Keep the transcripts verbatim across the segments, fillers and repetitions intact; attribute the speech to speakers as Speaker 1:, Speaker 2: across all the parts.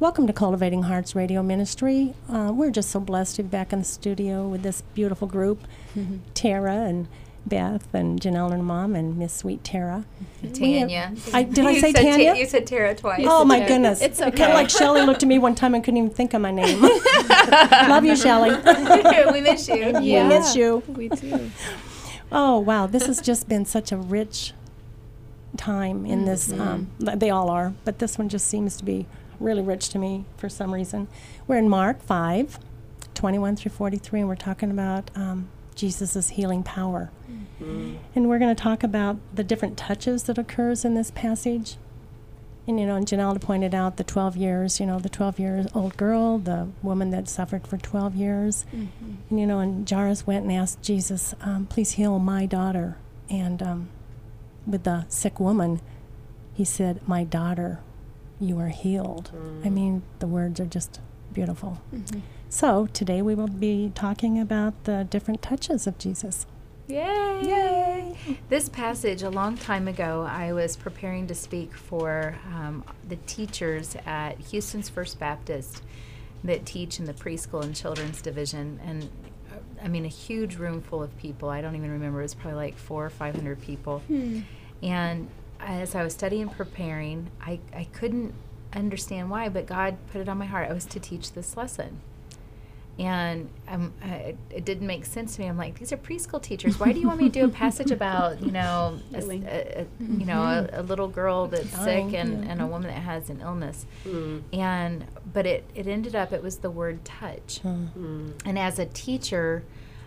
Speaker 1: Welcome to Cultivating Hearts Radio Ministry. Uh, we're just so blessed to be back in the studio with this beautiful group, mm-hmm. Tara and Beth and Janelle and Mom and Miss Sweet Tara.
Speaker 2: Tanya.
Speaker 1: I, did I
Speaker 2: you
Speaker 1: say
Speaker 2: said
Speaker 1: Tanya?
Speaker 2: Ta- you said Tara twice.
Speaker 1: Oh, my
Speaker 2: Tara.
Speaker 1: goodness.
Speaker 3: It's okay.
Speaker 1: Kind of like Shelley looked at me one time and couldn't even think of my name. Love you, Shelley.
Speaker 2: We miss you.
Speaker 1: Yeah. We miss you.
Speaker 3: We do.
Speaker 1: Oh, wow. This has just been such a rich time in this.
Speaker 3: Mm-hmm.
Speaker 1: Um, they all are, but this one just seems to be really rich to me for some reason. We're in Mark five, twenty-one through forty-three, and we're talking about um, Jesus' healing power. Mm-hmm. And we're going to talk about the different touches that occurs in this passage. And, you know, and Janelle pointed out the twelve years, you know, the twelve-year-old girl, the woman that suffered for twelve years. Mm-hmm. And, you know, and Jairus went and asked Jesus, um, please heal my daughter. And um, with the sick woman, he said, my daughter, you are healed. Mm. I mean, the words are just beautiful. Mm-hmm. So today we will be talking about the different touches of Jesus.
Speaker 2: Yay! Yay! This passage, a long time ago, I was preparing to speak for um, the teachers at Houston's First Baptist that teach in the preschool and children's division. And uh, I mean, a huge room full of people. I don't even remember. It was probably like four or five hundred people. Hmm. And as I was studying and preparing, I, I couldn't understand why, but God put it on my heart. I was to teach this lesson. And um, I, it didn't make sense to me. I'm like, these are preschool teachers. Why do you want me to do a passage about, you know, a, a, a, you know, a, a little girl that's sick and, and a woman that has an illness? Mm. And but it, it ended up, it was the word touch. Mm. And as a teacher,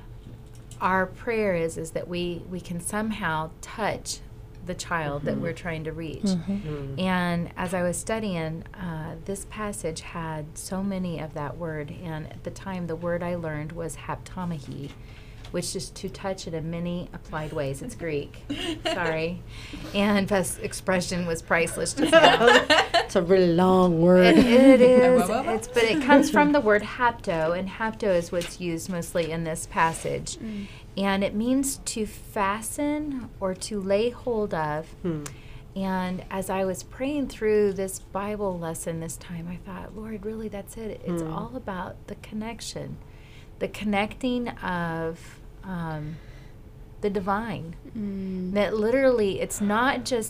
Speaker 2: our prayer is is that we, we can somehow touch the child mm-hmm. that we're trying to reach. Mm-hmm. Mm-hmm. And as I was studying, uh, this passage had so many of that word, and at the time the word I learned was haptomahi, which is to touch it in many applied ways. It's Greek. Sorry. And Beth's expression was priceless just now.
Speaker 3: It's a really long word.
Speaker 2: It, it is. It's, but it comes from the word hapto, and hapto is what's used mostly in this passage. Mm. And it means to fasten or to lay hold of. Hmm. And as I was praying through this Bible lesson this time, I thought, Lord, really, that's it. It's hmm. all about the connection, the connecting of um, the divine. Mm. That literally, it's not just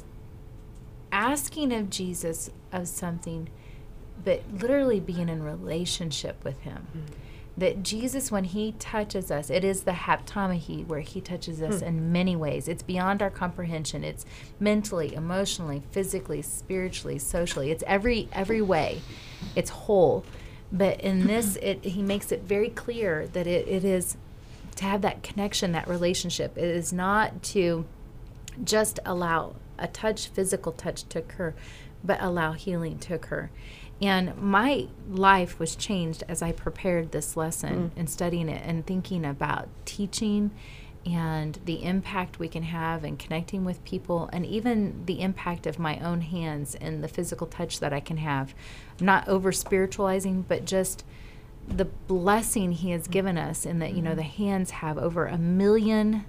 Speaker 2: asking of Jesus of something, but literally being in relationship with him. Mm. That Jesus, when he touches us, it is the haptomahi, where he touches us hmm. in many ways. It's beyond our comprehension. It's mentally, emotionally, physically, spiritually, socially. It's every every way. It's whole. But in this, it, he makes it very clear that it, it is to have that connection, that relationship. It is not to just allow a touch, physical touch to occur, but allow healing to occur. And my life was changed as I prepared this lesson mm. and studying it and thinking about teaching and the impact we can have in connecting with people, and even the impact of my own hands and the physical touch that I can have. I'm not over spiritualizing, but just the blessing he has given us in that, you know, the hands have over a million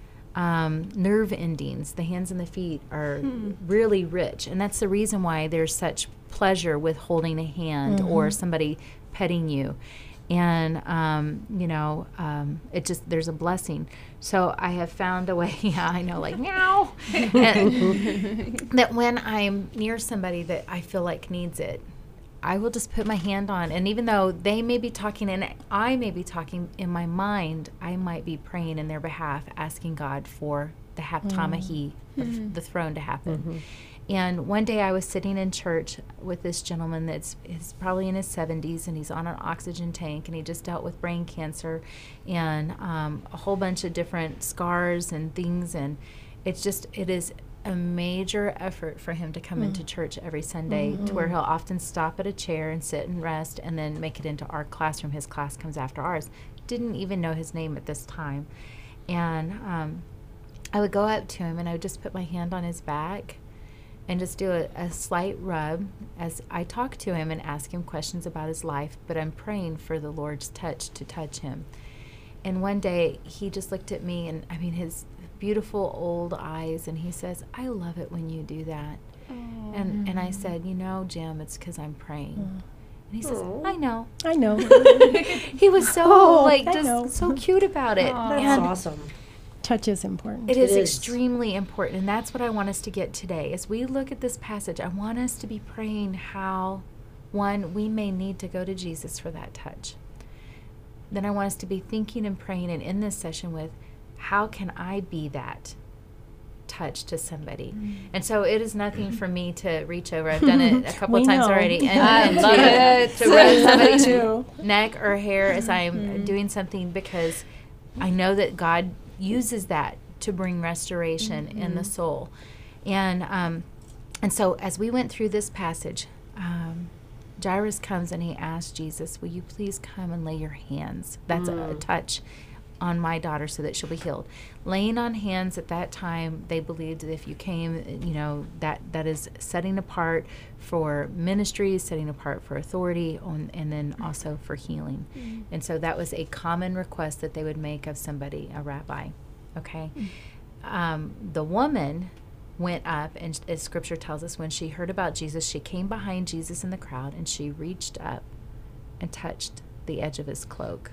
Speaker 2: Um, nerve endings. The hands and the feet are hmm. really rich, and that's the reason why there's such pleasure with holding a hand mm-hmm. or somebody petting you. And um, you know, um, it just there's a blessing. So I have found a way. Yeah, I know, like meow. And that when I'm near somebody that I feel like needs it, I will just put my hand on, and even though they may be talking and I may be talking in my mind, I might be praying in their behalf, asking God for the haptomahi, mm-hmm. of the throne to happen. Mm-hmm. And one day I was sitting in church with this gentleman that's is probably in his seventies, and he's on an oxygen tank, and he just dealt with brain cancer and um, a whole bunch of different scars and things, and it's just, it is a major effort for him to come mm. into church every Sunday, mm-hmm. to where he'll often stop at a chair and sit and rest and then make it into our classroom. His class comes after ours. Didn't even know his name at this time. And um, I would go up to him and I would just put my hand on his back and just do a, a slight rub as I talk to him and ask him questions about his life, but I'm praying for the Lord's touch to touch him. And one day he just looked at me, and I mean his beautiful old eyes, and he says, I love it when you do that. Aww. And and I said, you know, Jim, it's because I'm praying. Mm. And he says,
Speaker 3: Aw.
Speaker 2: I know.
Speaker 1: I know.
Speaker 2: He was so,
Speaker 1: Oh,
Speaker 2: like,
Speaker 1: I know.
Speaker 2: just so cute about it.
Speaker 3: That's
Speaker 2: And
Speaker 3: awesome.
Speaker 1: Touch is important.
Speaker 2: it is,
Speaker 3: It is.
Speaker 2: extremely important, and that's what I want us to get today. As we look at this passage, I want us to be praying how, one, we may need to go to Jesus for that touch. Then I want us to be thinking and praying, and in this session with, how can I be that touch to somebody?
Speaker 3: Mm.
Speaker 2: And so it is nothing for me to reach over. I've done it a couple
Speaker 1: We
Speaker 2: of times
Speaker 1: know.
Speaker 2: already. And,
Speaker 3: I
Speaker 2: and
Speaker 3: love
Speaker 2: to,
Speaker 3: it.
Speaker 2: to rub somebody's
Speaker 1: too.
Speaker 2: neck or hair as I'm
Speaker 3: Mm-hmm.
Speaker 2: doing something, because I know that God uses that to bring restoration in
Speaker 3: Mm-hmm.
Speaker 2: the soul. And um, and so as we went through this passage, um, Jairus comes and he asks Jesus, will you please come and lay your hands? That's a, a
Speaker 3: Mm.
Speaker 2: touch on my daughter so that she'll be healed. Laying on hands at that time, they believed that if you came, you know, that that is setting apart for ministry, setting apart for authority, on, and then also for healing.
Speaker 3: Mm.
Speaker 2: And so that was a common request that they would make of somebody, a rabbi. Okay? Um, the woman went up, and as Scripture tells us, when she heard about Jesus, she came behind Jesus in the crowd, and she reached up and touched the edge of his cloak.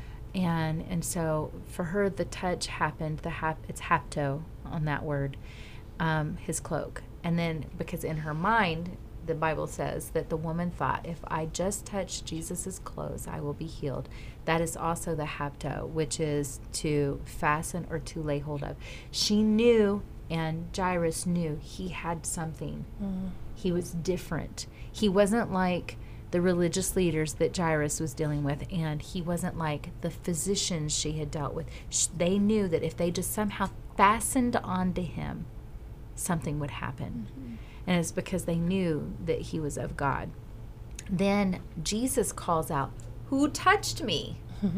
Speaker 2: And and so for her, the touch happened. The hap, it's hapto on that word, um, his cloak. And then because in her mind, the Bible says that the woman thought, if I just touch Jesus's clothes, I will be healed. That is also the hapto, which is to fasten or to lay hold of. She knew, and Jairus knew, he had something.
Speaker 1: Mm.
Speaker 2: He was different. He wasn't like the religious leaders that Jairus was dealing with, and he wasn't like the physicians she had dealt with. Sh- they knew that if they just somehow fastened onto him, something would happen. Mm-hmm. And it's because they knew that he was of God. Then Jesus calls out, who touched me?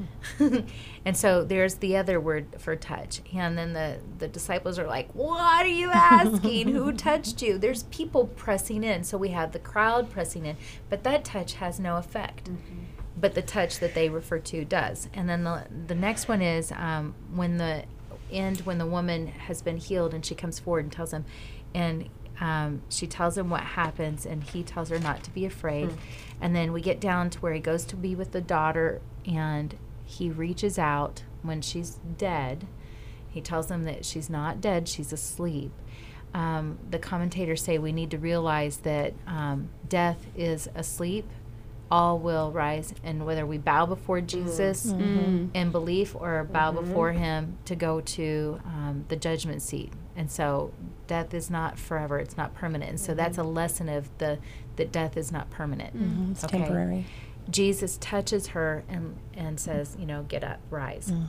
Speaker 2: And so there's the other word for touch. And then the, the disciples are like, what are you asking? Who touched you? There's people pressing in. So we have the crowd pressing in. But that touch has no effect. Mm-hmm. But the touch that they refer to does. And then the, the next one is um, when the end, when the woman has been healed and she comes forward and tells him, and um, she tells him what happens, and he tells her not to be afraid. Mm. And then we get down to where he goes to be with the daughter, and he reaches out when she's dead. He tells them that she's not dead, she's asleep. Um, the commentators say we need to realize that um, death is asleep. All will rise, and whether we bow before Jesus
Speaker 1: Mm-hmm.
Speaker 2: in belief or bow
Speaker 3: Mm-hmm.
Speaker 2: before him to go to um, the judgment seat. And so death is not forever, it's not permanent. And so
Speaker 3: Mm-hmm.
Speaker 2: that's a lesson of the that death is not permanent.
Speaker 1: Mm-hmm. It's
Speaker 2: Okay.
Speaker 1: temporary.
Speaker 2: Jesus touches her and, and says, you know, get up, rise.
Speaker 1: Mm.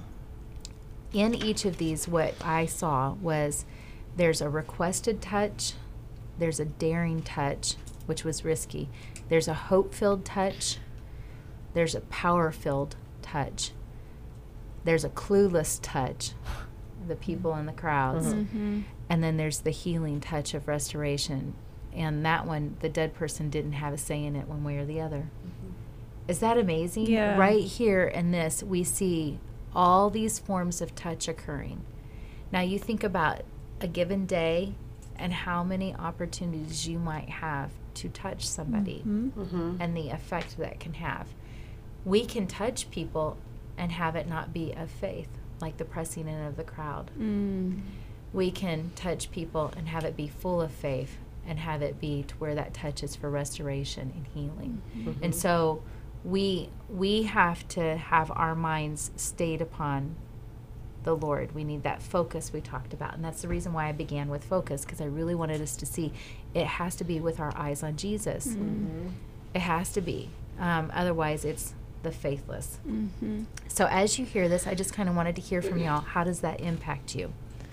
Speaker 2: In each of these, what I saw was there's a requested touch, there's a daring touch, which was risky, there's a hope-filled touch, there's a power-filled touch, there's a clueless touch, the people in the crowds,
Speaker 4: Mm-hmm.
Speaker 2: and then there's the healing touch of restoration. And that one, the dead person didn't have a say in it one way or the other.
Speaker 3: Mm-hmm.
Speaker 2: Is that amazing?
Speaker 4: Yeah.
Speaker 2: Right here in this, we see all these forms of touch occurring. Now you think about a given day and how many opportunities you might have to touch somebody
Speaker 3: Mm-hmm.
Speaker 2: and the effect that can have. We can touch people and have it not be of faith, like the pressing in of the crowd.
Speaker 4: Mm.
Speaker 2: We can touch people and have it be full of faith and have it be to where that touch is for restoration and healing.
Speaker 3: Mm-hmm.
Speaker 2: And so we we have to have our minds stayed upon the Lord. We need that focus we talked about. And that's the reason why I began with focus, because I really wanted us to see it has to be with our eyes on Jesus.
Speaker 3: Mm-hmm.
Speaker 2: It has to be. Um, otherwise, it's the faithless.
Speaker 4: Mm-hmm.
Speaker 2: So as you hear this, I just kind of wanted to hear from y'all. How does that impact you?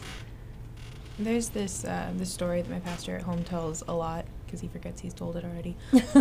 Speaker 5: There's this uh, this story that my pastor at home tells a lot because he forgets he's told it already.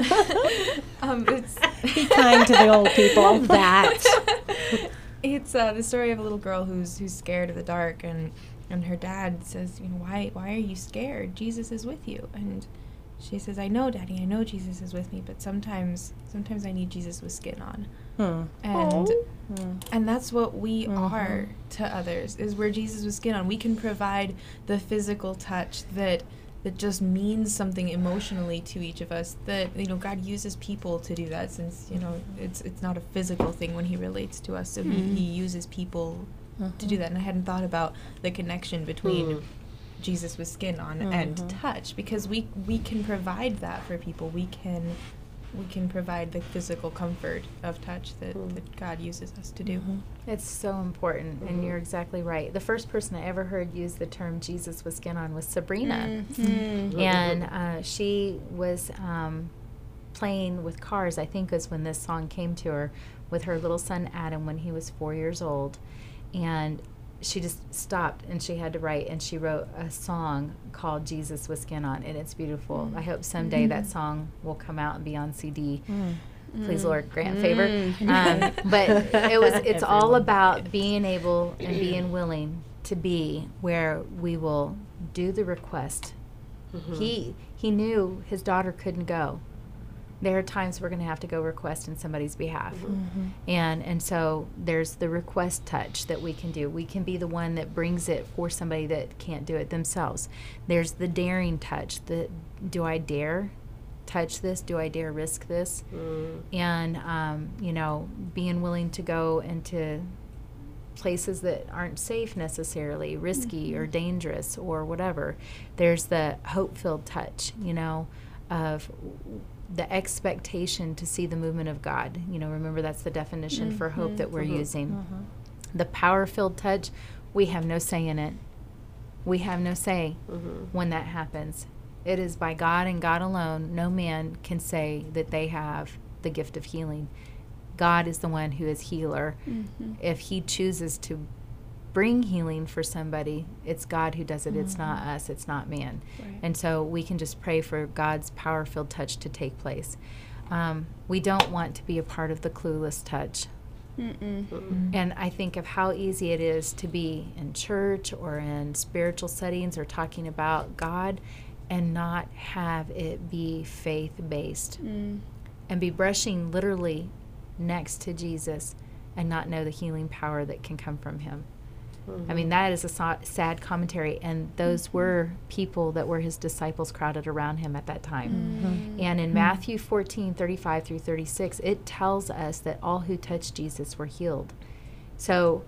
Speaker 5: um, it's
Speaker 1: Be kind to the old people. That.
Speaker 5: it's uh, the story of a little girl who's who's scared of the dark, and and her dad says, you know, why why are you scared? Jesus is with you. And she says, I know, Daddy, I know Jesus is with me, but sometimes sometimes I need Jesus with skin on.
Speaker 1: Hmm.
Speaker 5: And
Speaker 1: Hmm.
Speaker 5: and that's what we
Speaker 1: Mhm.
Speaker 5: are to others, is where Jesus with skin on. We can provide the physical touch that that just means something emotionally to each of us, that, you know, God uses people to do that, since, you know, it's it's not a physical thing when he relates to us, so
Speaker 1: Mm-hmm.
Speaker 5: he, he uses people to do that. And I hadn't thought about the connection between
Speaker 3: Mm.
Speaker 5: Jesus with skin on and touch, because we we can provide that for people. We can we can provide the physical comfort of touch that, that God uses us to do.
Speaker 2: It's so important, and you're exactly right. The first person I ever heard use the term Jesus with skin on was Sabrina. And uh, she was um, playing with cars, I think was when this song came to her, with her little son Adam when he was four years old. And she just stopped and she had to write, and she wrote a song called Jesus with Skin On, and it's beautiful. I hope someday that song will come out and be on C D. Please, Lord, grant favor. Um, but it was it's all about being able and being willing to be where we will do the request. He he knew his daughter couldn't go. There are times we're going to have to go request in somebody's behalf. And and so there's the request touch that we can do. We can be the one that brings it for somebody that can't do it themselves. There's the daring touch. The do I dare touch this? Do I dare risk this?
Speaker 3: Mm.
Speaker 2: And, um, you know, being willing to go into places that aren't safe necessarily, risky or dangerous or whatever. There's the hope-filled touch, you know, of the expectation to see the movement of God. You know, remember that's the definition for hope that we're using. The power-filled touch, we have no say in it. We have no say when that happens. It is by God and God alone. No man can say that they have the gift of healing. God is the one who is healer. If he chooses to bring healing for somebody, it's God who does it. It's not us. It's not man.
Speaker 5: Right.
Speaker 2: And so we can just pray for God's power-filled touch to take place. Um, we don't want to be a part of the clueless touch. And I think of how easy it is to be in church or in spiritual settings or talking about God and not have it be faith-based and be brushing literally next to Jesus and not know the healing power that can come from him. I mean, that is a so- sad commentary, and those were people that were his disciples crowded around him at that time. And in Matthew fourteen, thirty-five through thirty-six, it tells us that all who touched Jesus were healed. So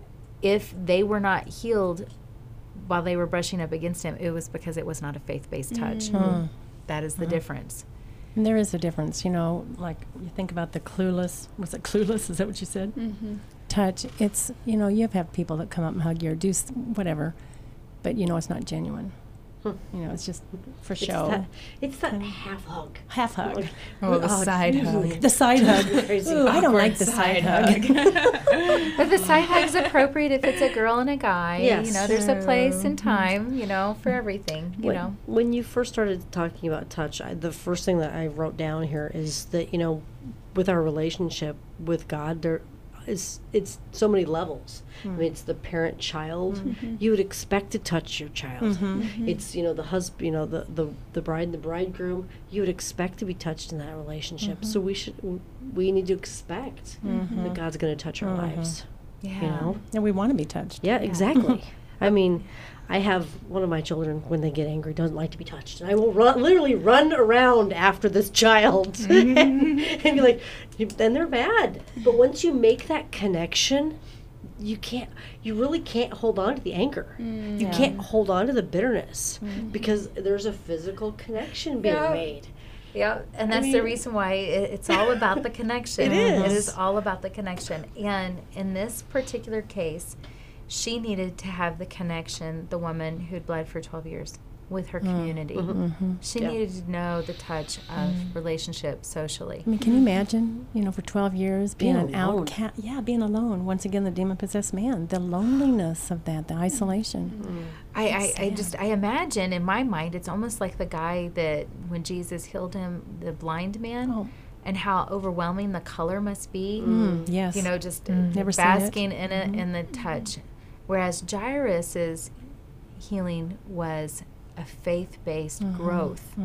Speaker 2: if they were not healed while they were brushing up against him, it was because it was not a faith-based touch. That is the difference.
Speaker 1: And there is a difference, you know, like you think about the clueless, was it clueless? Is that what you said? Touch. It's, you know, you have people that come up and hug you or do s- whatever, but you know it's not genuine. You know, it's just for
Speaker 3: It's
Speaker 1: show.
Speaker 3: that, it's that half hug.
Speaker 1: Half hug.
Speaker 5: Oh, the side hug.
Speaker 1: The side hug.
Speaker 3: Crazy.
Speaker 1: Ooh, I don't
Speaker 5: Awkward
Speaker 1: like the side,
Speaker 5: side
Speaker 1: hug.
Speaker 2: But the side hug's appropriate if it's a girl and a guy.
Speaker 3: Yes.
Speaker 2: You know, there's a place
Speaker 5: True.
Speaker 2: and time, you know, for everything, you
Speaker 3: when,
Speaker 2: know.
Speaker 3: when you first started talking about touch, I, the first thing that I wrote down here is that, you know, with our relationship with God, there is it's so many levels. I mean, it's the parent-child. You would expect to touch your child. It's, you know, the husband, you know, the, the, the bride and the bridegroom. You would expect to be touched in that relationship. So we should, we need to expect that God's going to touch our lives.
Speaker 2: Yeah.
Speaker 3: You know?
Speaker 1: And we want to be touched.
Speaker 3: Yeah, exactly. I mean, I have one of my children, when they get angry, doesn't like to be touched. And I will run, literally run around after this child and be like, then they're mad. But once you make that connection, you can't, you really can't hold on to the anger. You can't hold on to the bitterness because there's a physical connection being
Speaker 2: Yeah.
Speaker 3: made.
Speaker 2: Yeah, and
Speaker 3: I
Speaker 2: that's the
Speaker 3: mean-
Speaker 2: reason why it, it's all about the connection.
Speaker 3: It is.
Speaker 2: It is all about the connection. And in this particular case, she needed to have the connection, the woman who'd bled for twelve years, with her community. She
Speaker 3: Yeah.
Speaker 2: needed to know the touch of relationship socially.
Speaker 1: I mean, can you imagine, you know, for twelve years being,
Speaker 3: Being
Speaker 1: an
Speaker 3: alone.
Speaker 1: outcast? Yeah, being alone. Once again, the demon-possessed man, the loneliness of that, the isolation.
Speaker 2: I, I, I
Speaker 1: sad.
Speaker 2: just, I imagine in my mind, it's almost like the guy that when Jesus healed him, the blind man,
Speaker 1: Oh.
Speaker 2: and how overwhelming the color must be.
Speaker 1: Mm, yes.
Speaker 2: You know, just uh,
Speaker 1: Never seen it.
Speaker 2: basking in it in the touch. Whereas Jairus's healing was a faith-based growth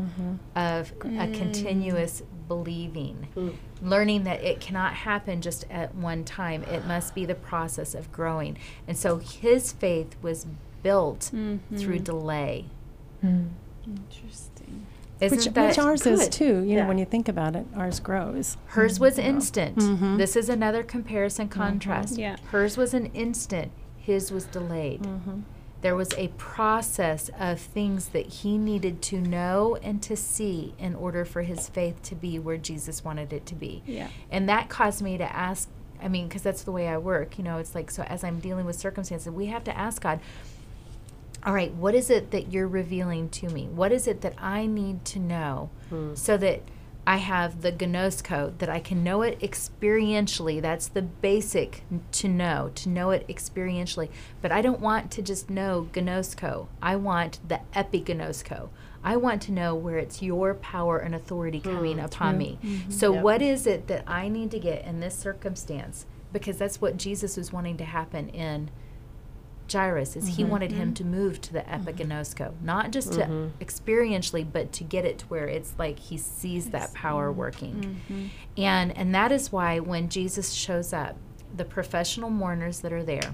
Speaker 2: of a continuous believing, learning that it cannot happen just at one time. It must be the process of growing. And so his faith was built through delay.
Speaker 4: Interesting.
Speaker 2: Isn't
Speaker 1: Which,
Speaker 2: that
Speaker 1: which ours is
Speaker 3: good?
Speaker 1: too. You know,
Speaker 3: Yeah.
Speaker 1: when you think about it, ours grows.
Speaker 2: Hers was instant.
Speaker 1: Mhm.
Speaker 2: This is another comparison contrast.
Speaker 4: Yeah.
Speaker 2: Hers was an instant. His was delayed.
Speaker 1: Mm-hmm.
Speaker 2: There was a process of things that he needed to know and to see in order for his faith to be where Jesus wanted it to be.
Speaker 4: Yeah.
Speaker 2: And that caused me to ask, I mean, because that's the way I work. You know, it's like, so as I'm dealing with circumstances, we have to ask God, all right, what is it that you're revealing to me? What is it that I need to know so that I have the gnosko, that I can know it experientially? That's the basic n- to know, to know it experientially. But I don't want to just know gnosko. I want the epignosko. I want to know where it's your power and authority coming upon me. So
Speaker 3: Yep.
Speaker 2: what is it that I need to get in this circumstance? Because that's what Jesus was wanting to happen in Jairus, is he wanted him to move to the epignosko, not just to experientially, but to get it to where it's like he sees that power working. And and that is why when Jesus shows up, the professional mourners that are there,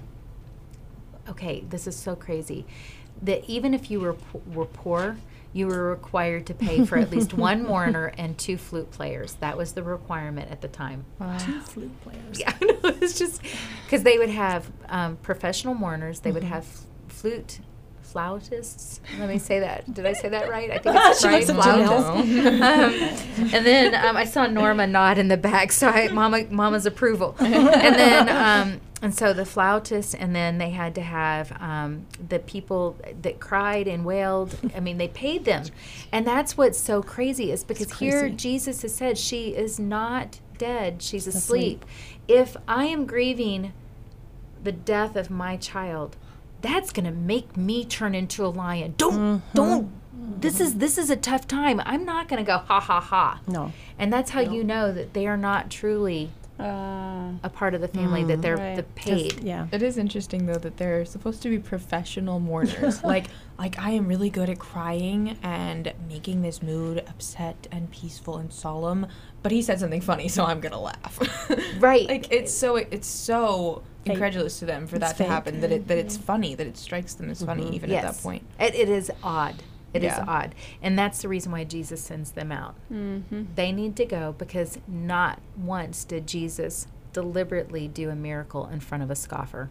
Speaker 2: okay, this is so crazy, that even if you were po- were poor, you were required to pay for at least one mourner and two flute players. That was the requirement at the time.
Speaker 1: Two flute players.
Speaker 2: Yeah, I know. It's just because they would have um, professional mourners. They would have f- flute flautists. Let me say that. Did I say that right? I think it's
Speaker 1: She
Speaker 2: right.
Speaker 1: looks at Janelle.
Speaker 2: um, and then um, I saw Norma nod in the back, so I Mama Mama's approval. And then um, and so the flautists, and then they had to have um, the people that cried and wailed. I mean, they paid them, and that's what's so crazy is because here
Speaker 1: crazy.
Speaker 2: Jesus has said she is not dead; she's
Speaker 1: Asleep.
Speaker 2: asleep. If I am grieving the death of my child, that's going to make me turn into a lion. Don't don't this is this is a tough time. I'm not going to go ha ha ha.
Speaker 1: No.
Speaker 2: And that's how you know that they are not truly
Speaker 4: Uh,
Speaker 2: a part of the family, that they're
Speaker 4: Right.
Speaker 2: the paid.
Speaker 1: Yeah.
Speaker 5: It is interesting though that they're supposed to be professional mourners. like like I am really good at crying and making this mood upset and peaceful and solemn, but he said something funny, so I'm gonna laugh.
Speaker 2: Right.
Speaker 5: Like it's so it's so
Speaker 1: Fake.
Speaker 5: incredulous to them for
Speaker 1: It's
Speaker 5: that
Speaker 1: fake.
Speaker 5: to happen that it that it's funny, that it strikes them as funny even
Speaker 2: yes.
Speaker 5: at that point.
Speaker 2: It, it is odd. It is
Speaker 5: Yeah.
Speaker 2: odd. And that's the reason why Jesus sends them out.
Speaker 4: mm-hmm.
Speaker 2: They need to go because not once did Jesus deliberately do a miracle in front of a scoffer.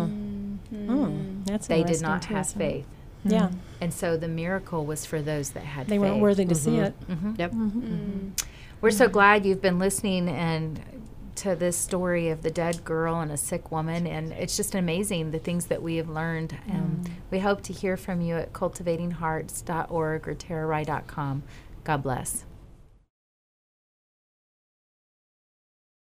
Speaker 1: Mm. That's
Speaker 2: They did
Speaker 1: interesting
Speaker 2: not
Speaker 1: too,
Speaker 2: have
Speaker 1: isn't it?
Speaker 2: faith.
Speaker 1: Yeah.
Speaker 2: And so the miracle was for those that had
Speaker 1: They
Speaker 2: faith.
Speaker 1: weren't worthy to see it.
Speaker 2: Mhm.
Speaker 3: Yep.
Speaker 2: We're so glad you've been listening and to this story of the dead girl and a sick woman, and it's just amazing the things that we have learned. Um, we hope to hear from you at cultivating hearts dot org or tararai dot com. God bless.